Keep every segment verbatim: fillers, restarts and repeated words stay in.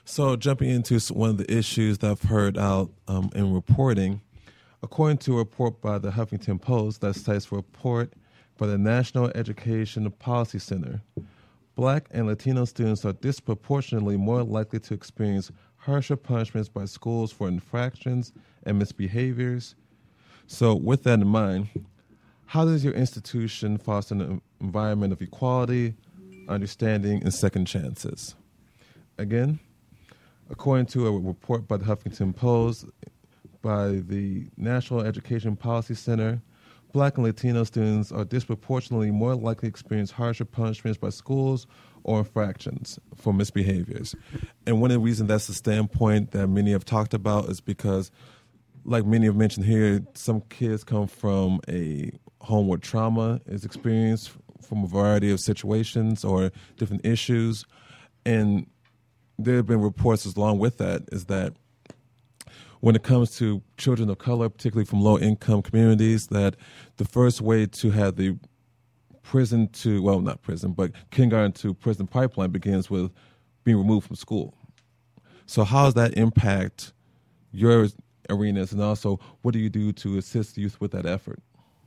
So jumping into s- one of the issues that I've heard out um, in reporting, according to a report by the Huffington Post that cites a report by the National Education Policy Center, Black and Latino students are disproportionately more likely to experience harsher punishments by schools for infractions and misbehaviors. So with that in mind, how does your institution foster an environment of equality, understanding, and second chances? Again, according to a report by the Huffington Post by the National Education Policy Center, Black and Latino students are disproportionately more likely to experience harsher punishments by schools or infractions for misbehaviors. And one of the reasons that's the standpoint that many have talked about is because, like many have mentioned here, some kids come from a home where trauma is experienced from a variety of situations or different issues. And there have been reports along with that is that when it comes to children of color, particularly from low-income communities, that the first way to have the prison to, well, not prison, but kindergarten to prison pipeline begins with being removed from school. So how does that impact your arenas, and also what do you do to assist youth with that effort?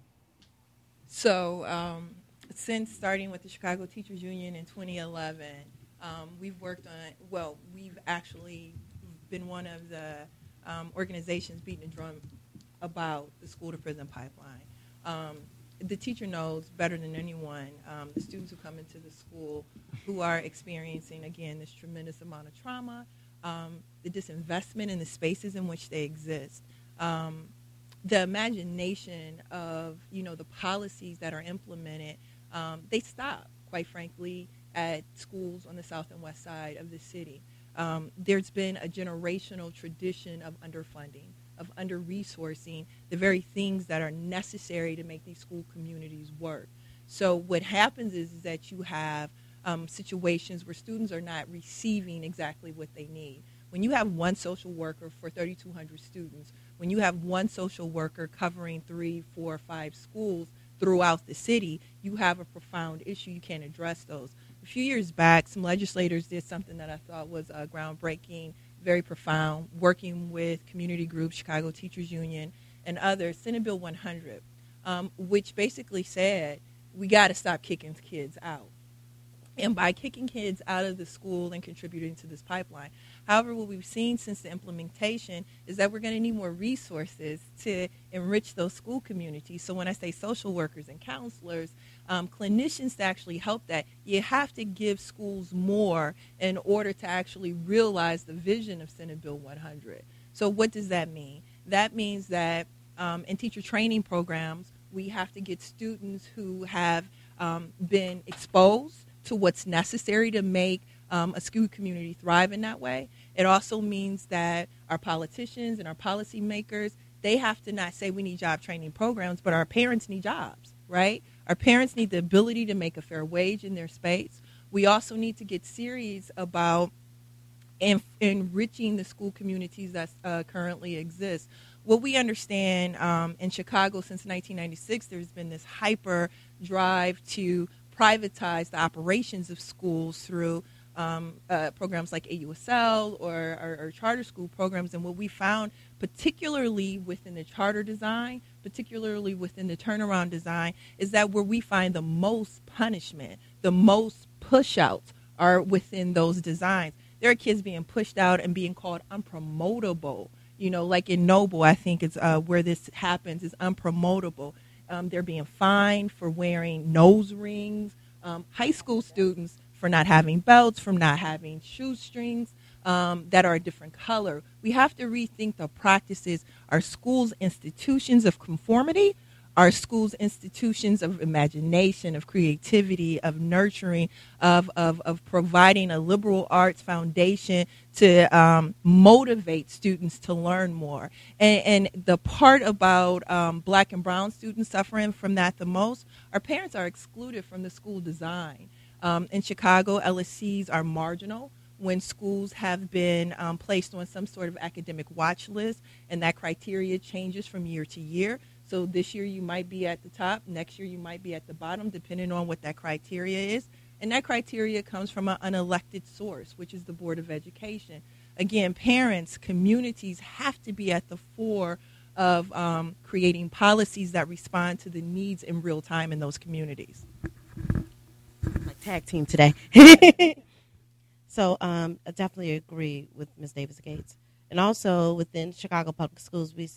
So um, since starting with the Chicago Teachers Union in twenty eleven, um, we've worked on, well, we've actually been one of the um, organizations beating the drum about the school to prison pipeline. Um, the teacher knows better than anyone um, the students who come into the school who are experiencing, again, this tremendous amount of trauma, um, the disinvestment in the spaces in which they exist, um, the imagination of, you know, the policies that are implemented, um, they stop, quite frankly, at schools on the south and west side of the city. Um, there's been a generational tradition of underfunding, of under-resourcing the very things that are necessary to make these school communities work. So what happens is, is that you have um, situations where students are not receiving exactly what they need. When you have one social worker for thirty-two hundred students, when you have one social worker covering three, four, five schools throughout the city, you have a profound issue. You can't address those. A few years back, some legislators did something that I thought was uh, groundbreaking, very profound, working with community groups, Chicago Teachers Union, and others, Senate Bill one hundred, um, which basically said we got to stop kicking kids out. And by kicking kids out of the school and contributing to this pipeline. However, what we've seen since the implementation is that we're going to need more resources to enrich those school communities. So when I say social workers and counselors, um, clinicians to actually help that, you have to give schools more in order to actually realize the vision of Senate Bill one hundred. So what does that mean? That means that um, in teacher training programs, we have to get students who have um, been exposed to what's necessary to make um, a school community thrive in that way. It also means that our politicians and our policymakers, they have to not say we need job training programs, but our parents need jobs, right? Our parents need the ability to make a fair wage in their space. We also need to get serious about en- enriching the school communities that uh, currently exist. What we understand um, in Chicago since nineteen ninety-six, there's been this hyper drive to privatize the operations of schools through um, uh, programs like A U S L or, or, or charter school programs. And what we found, particularly within the charter design, particularly within the turnaround design, is that where we find the most punishment, the most push-outs are within those designs. There are kids being pushed out and being called unpromotable. You know, like in Noble, I think it's uh, where this happens, is unpromotable. Um, they're being fined for wearing nose rings. Um, high school students for not having belts, from not having shoestrings um, that are a different color. We have to rethink the practices. Are schools institutions of conformity? Are schools institutions of imagination, of creativity, of nurturing, of, of, of providing a liberal arts foundation to um, motivate students to learn more? And, and the part about um, black and brown students suffering from that the most, our parents are excluded from the school design. Um, in Chicago, L S Cs are marginal when schools have been um, placed on some sort of academic watch list, and that criteria changes from year to year. So this year you might be at the top, next year you might be at the bottom, depending on what that criteria is. And that criteria comes from an unelected source, which is the Board of Education. Again, parents, communities have to be at the fore of um, creating policies that respond to the needs in real time in those communities. Like tag team today. So um, I definitely agree with Miz Davis Gates. And also within Chicago Public Schools, we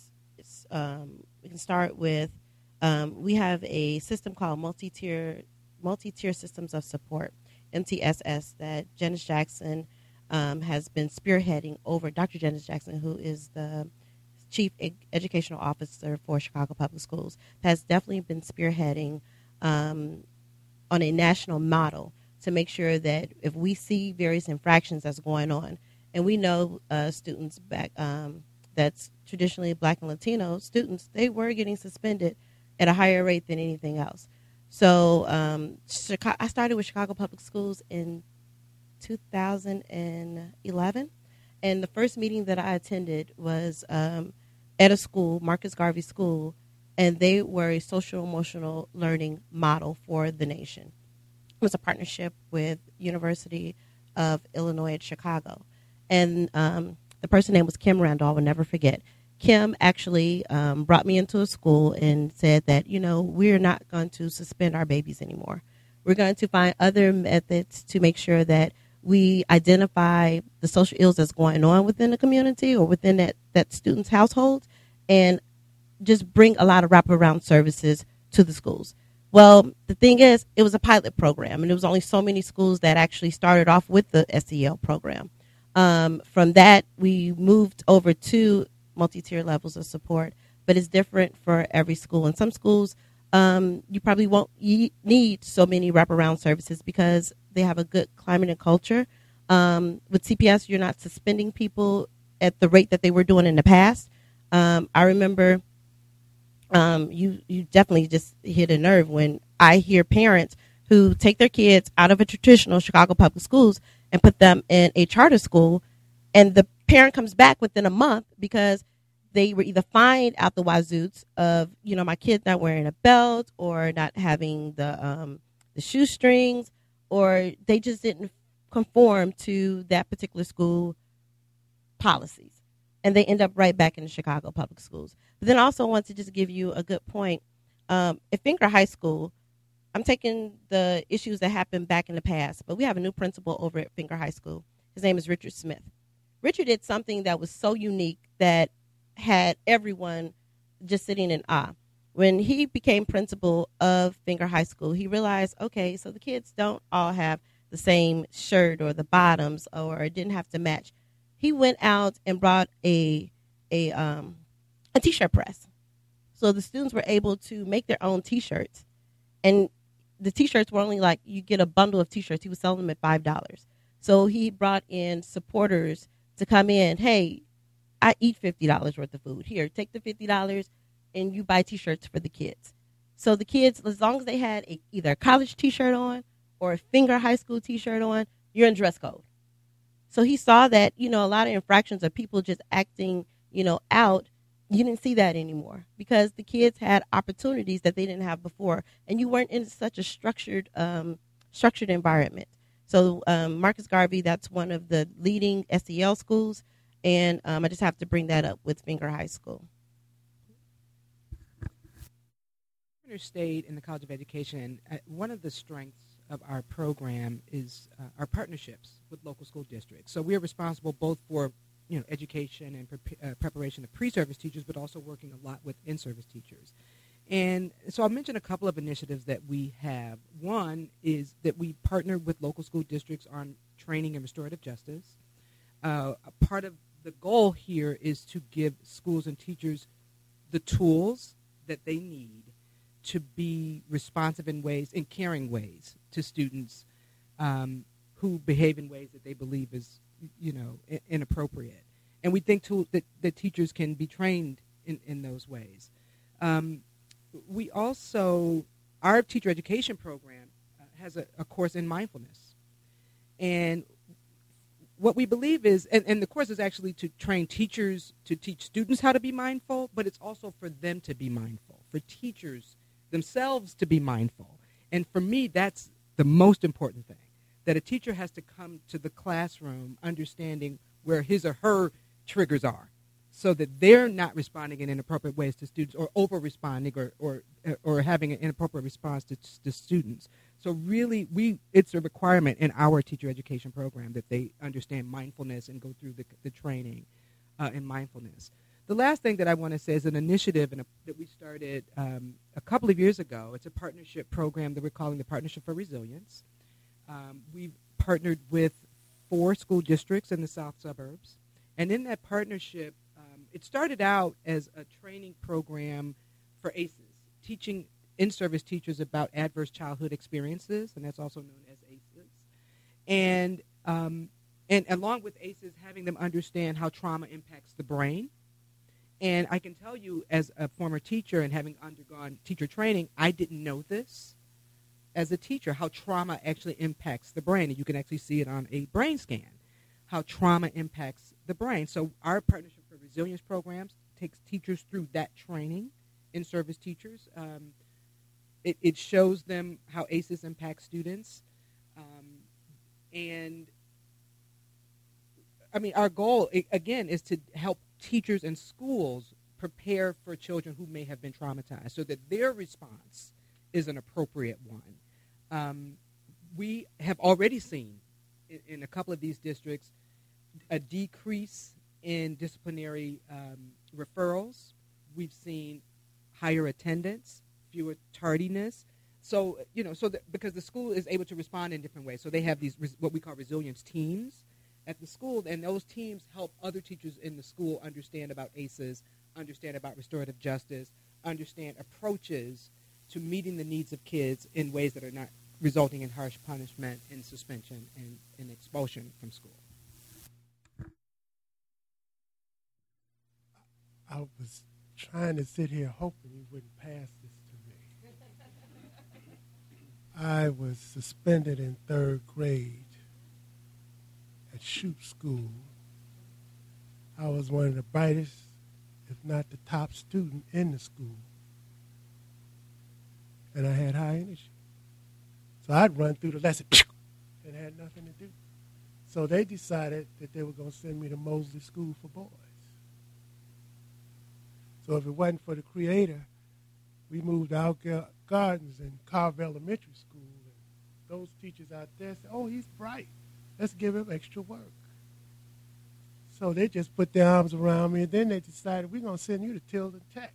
um, we can start with um, we have a system called multi-tier multi-tier systems of support, M T S S, that Janice Jackson um, has been spearheading over. Doctor Janice Jackson, who is the Chief Ed- Educational Officer for Chicago Public Schools, has definitely been spearheading um, on a national model to make sure that if we see various infractions that's going on, and we know uh, students back um, that's traditionally Black and Latino students, they were getting suspended at a higher rate than anything else. So um, Chicago, I started with Chicago Public Schools in two thousand eleven, and the first meeting that I attended was um, at a school, Marcus Garvey School, and they were a social emotional learning model for the nation. It was a partnership with University of Illinois at Chicago, and um, the person's name was Kim Randall. I will never forget. Kim actually um, brought me into a school and said that, you know, we're not going to suspend our babies anymore. We're going to find other methods to make sure that we identify the social ills that's going on within the community or within that, that student's household, and just bring a lot of wraparound services to the schools. Well, the thing is, it was a pilot program, and there was only so many schools that actually started off with the S E L program. Um, from that, we moved over to multi-tier levels of support, but it's different for every school. In some schools, um, you probably won't y- need so many wraparound services because they have a good climate and culture. Um, with C P S, you're not suspending people at the rate that they were doing in the past. Um, I remember um, you, you definitely just hit a nerve when I hear parents who take their kids out of a traditional Chicago public schools and put them in a charter school, and the parent comes back within a month because they were either fined out the wazoots of, you know, my kid's not wearing a belt or not having the um, the shoestrings, or they just didn't conform to that particular school policies. And they end up right back in the Chicago public schools. But then I also want to just give you a good point. Um, at Finger High School, I'm taking the issues that happened back in the past, but we have a new principal over at Finger High School. His name is Richard Smith. Richard did something that was so unique that had everyone just sitting in awe. When he became principal of Finger High School, he realized, okay, so the kids don't all have the same shirt or the bottoms or didn't have to match. He went out and brought a a um, a t-shirt press. So the students were able to make their own t-shirts. And the t-shirts were only like, you get a bundle of t-shirts. He was selling them at five dollars. So he brought in supporters to come in. Hey, I eat fifty dollars worth of food. Here, take the fifty dollars and you buy t-shirts for the kids. So the kids, as long as they had a, either a college t-shirt on or a Finger High School t-shirt on, you're in dress code. So he saw that, you know, a lot of infractions of people just acting, you know, out. You didn't see that anymore because the kids had opportunities that they didn't have before, and you weren't in such a structured, um, structured environment. So um, Marcus Garvey, that's one of the leading S E L schools, and um, I just have to bring that up with Finger High School. State in the College of Education, uh, one of the strengths of our program is uh, our partnerships with local school districts. So we are responsible both for, you know, education and pre- uh, preparation of pre-service teachers, but also working a lot with in-service teachers. And so I'll mention a couple of initiatives that we have. One is that we partner with local school districts on training in restorative justice. Uh, a part of the goal here is to give schools and teachers the tools that they need to be responsive in ways, in caring ways, to students um, who behave in ways that they believe is, you know, I- inappropriate. And we think to, that, that teachers can be trained in, in those ways. Um, we also, our teacher education program uh, has a, a course in mindfulness. And what we believe is, and, and the course is actually to train teachers to teach students how to be mindful, but it's also for them to be mindful, for teachers themselves to be mindful. And for me, that's the the most important thing, that a teacher has to come to the classroom understanding where his or her triggers are, so that they're not responding in inappropriate ways to students, or over-responding, or or, or having an inappropriate response to, to students. So really, we it's a requirement in our teacher education program that they understand mindfulness and go through the, the training uh, in mindfulness. The last thing that I want to say is an initiative in a, that we started um, a couple of years ago. It's a partnership program that we're calling the Partnership for Resilience. Um, we've partnered with four school districts in the south suburbs. And in that partnership, um, it started out as a training program for A C Es, teaching in-service teachers about adverse childhood experiences, and that's also known as A C Es. And, um, and along with A C Es, having them understand how trauma impacts the brain. And I can tell you, as a former teacher and having undergone teacher training, I didn't know this as a teacher, how trauma actually impacts the brain. And you can actually see it on a brain scan, how trauma impacts the brain. So our Partnership for Resilience programs takes teachers through that training, in-service teachers. Um, it, it shows them how A C Es impact students. Um, and, I mean, our goal, again, is to help teachers and schools prepare for children who may have been traumatized so that their response is an appropriate one. Um, we have already seen in, in a couple of these districts a decrease in disciplinary um, referrals. We've seen higher attendance, fewer tardiness. So, you know, so that, because the school is able to respond in different ways. So they have these, res, what we call resilience teams at the school, and those teams help other teachers in the school understand about A C Es, understand about restorative justice, understand approaches to meeting the needs of kids in ways that are not resulting in harsh punishment and suspension and, and expulsion from school. I was trying to sit here hoping you wouldn't pass this to me. I was suspended in third grade at Shoup School. I was one of the brightest, if not the top student in the school. And I had high energy. So I'd run through the lesson and had nothing to do. So they decided that they were going to send me to Mosley School for Boys. So if it wasn't for the creator, we moved out Gardens in Carver Elementary School. And those teachers out there said, oh, he's bright. Let's give him extra work. So they just put their arms around me, and then they decided, we're going to send you to Tilden Tech.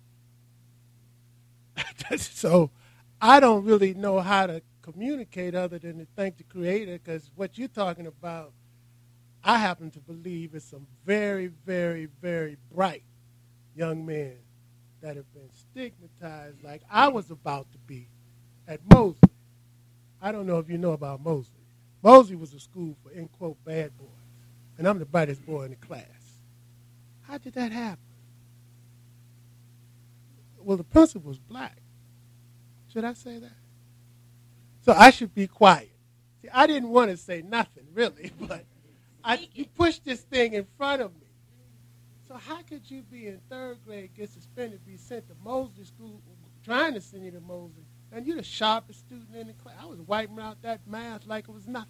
So I don't really know how to communicate other than to thank the creator, because what you're talking about, I happen to believe is some very, very, very bright young men that have been stigmatized like I was about to be at Mosley. I don't know if you know about Mosley. Mosley was a school for, in quote, bad boys. And I'm the brightest boy in the class. How did that happen? Well, the principal was black. Should I say that? So I should be quiet. See, I didn't want to say nothing, really, but I, you pushed this thing in front of me. So how could you be in third grade, get suspended, be sent to Mosley School, trying to send you to Mosley, and you're the sharpest student in the class? I was wiping out that math like it was nothing.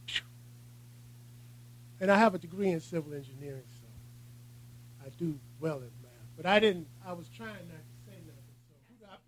And I have a degree in civil engineering, so I do well in math. But I didn't, I was trying not to say nothing. So who got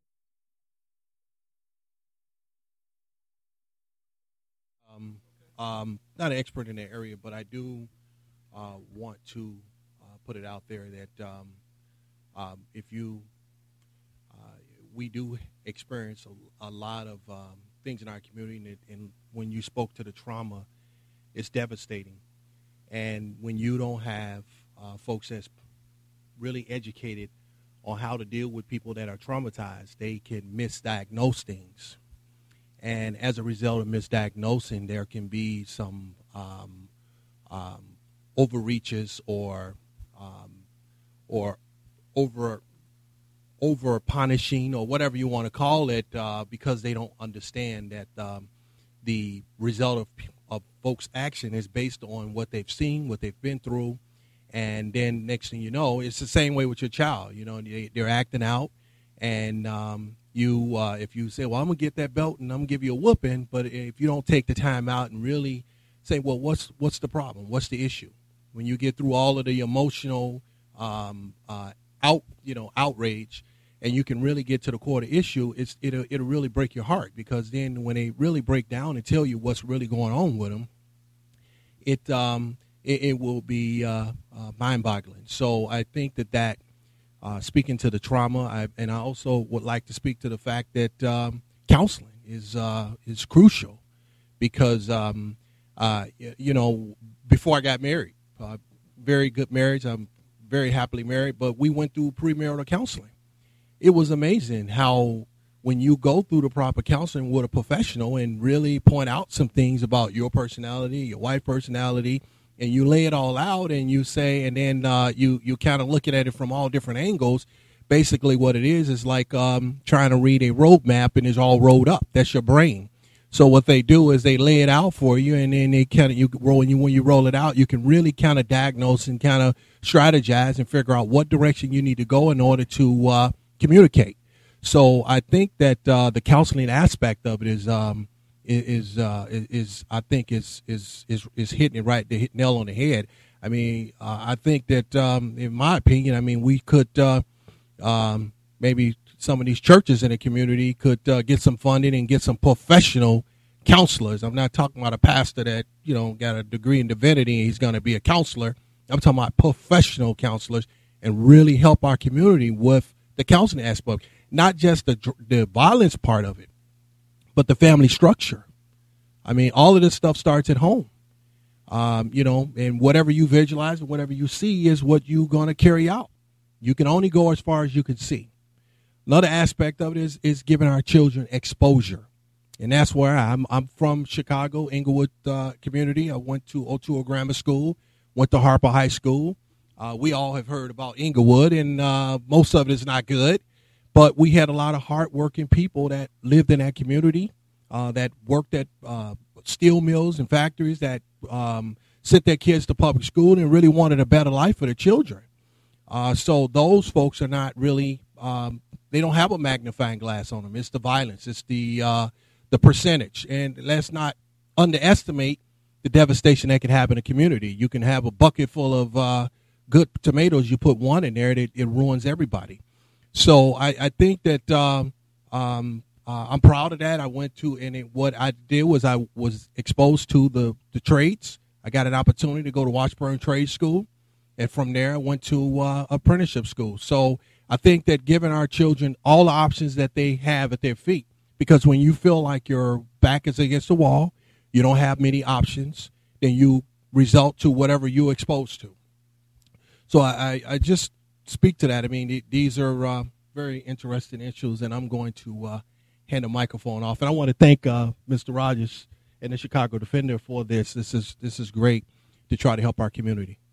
um, um, not an expert in that area, but I do uh, want to uh, put it out there that um, um, if you, uh, we do experience a, a lot of um, things in our community, and, it, and when you spoke to the trauma, it's devastating. And when you don't have uh, folks that's really educated on how to deal with people that are traumatized, they can misdiagnose things. And as a result of misdiagnosing, there can be some um, um, overreaches or um, or over over punishing or whatever you want to call it, uh, because they don't understand that um, the result of of folks' action is based on what they've seen, what they've been through, and then next thing you know, it's the same way with your child. You know, they, they're acting out, and um, you you uh, if you say, well, I'm gonna get that belt and I'm gonna give you a whooping, but if you don't take the time out and really say, well, what's what's the problem? What's the issue? When you get through all of the emotional um, uh, out you know outrage, and you can really get to the core of the issue, it's it'll it'll really break your heart, because then when they really break down and tell you what's really going on with them, it um it, it will be uh, uh, mind-boggling. So I think that that uh, speaking to the trauma, I, and I also would like to speak to the fact that um, counseling is uh, is crucial, because um, uh, you know before I got married, uh, very good marriage, I'm very happily married, but we went through premarital counseling. It was amazing how when you go through the proper counseling with a professional and really point out some things about your personality, your wife's personality, and you lay it all out and you say, and then uh, you, you kind of looking at it from all different angles. Basically what it is is like um, trying to read a road map and it's all rolled up. That's your brain. So what they do is they lay it out for you, and then they kind of, you roll, and you, when you roll it out, you can really kind of diagnose and kind of strategize and figure out what direction you need to go in order to uh, communicate. So I think that uh, the counseling aspect of it is um, is uh, is I think is is is is hitting it right, the hit nail on the head. I mean, uh, I think that um, in my opinion, I mean, we could uh, um, maybe some of these churches in the community could uh, get some funding and get some professional counselors. I'm not talking about a pastor that you know got a degree in divinity and he's going to be a counselor. I'm talking about professional counselors, and really help our community with the counseling aspect, not just the the violence part of it, but the family structure. I mean, all of this stuff starts at home, um, you know, and whatever you visualize and whatever you see is what you're going to carry out. You can only go as far as you can see. Another aspect of it is is giving our children exposure, and that's where I'm. I'm from Chicago, Inglewood uh, community. I went to Otoo Grammar School, went to Harper High School. Uh, we all have heard about Inglewood, and uh, most of it is not good. But we had a lot of hardworking people that lived in that community, uh, that worked at uh, steel mills and factories, that um, sent their kids to public school and really wanted a better life for their children. Uh, so those folks are not really, um, they don't have a magnifying glass on them. It's the violence. It's the uh, the percentage. And let's not underestimate the devastation that can happen in a community. You can have a bucket full of uh, good tomatoes. You put one in there, it, it ruins everybody. So I, I think that um, um, uh, I'm proud of that. I went to, and it, what I did was I was exposed to the, the trades. I got an opportunity to go to Washburn Trade School, and from there I went to uh, apprenticeship school. So I think that giving our children all the options that they have at their feet, because when you feel like your back is against the wall, you don't have many options, then you result to whatever you're exposed to. So I, I, I just speak to that. I mean, these are uh, very interesting issues, and I'm going to uh, hand the microphone off. And I want to thank uh, Mister Rogers and the Chicago Defender for this. This is this is great to try to help our community.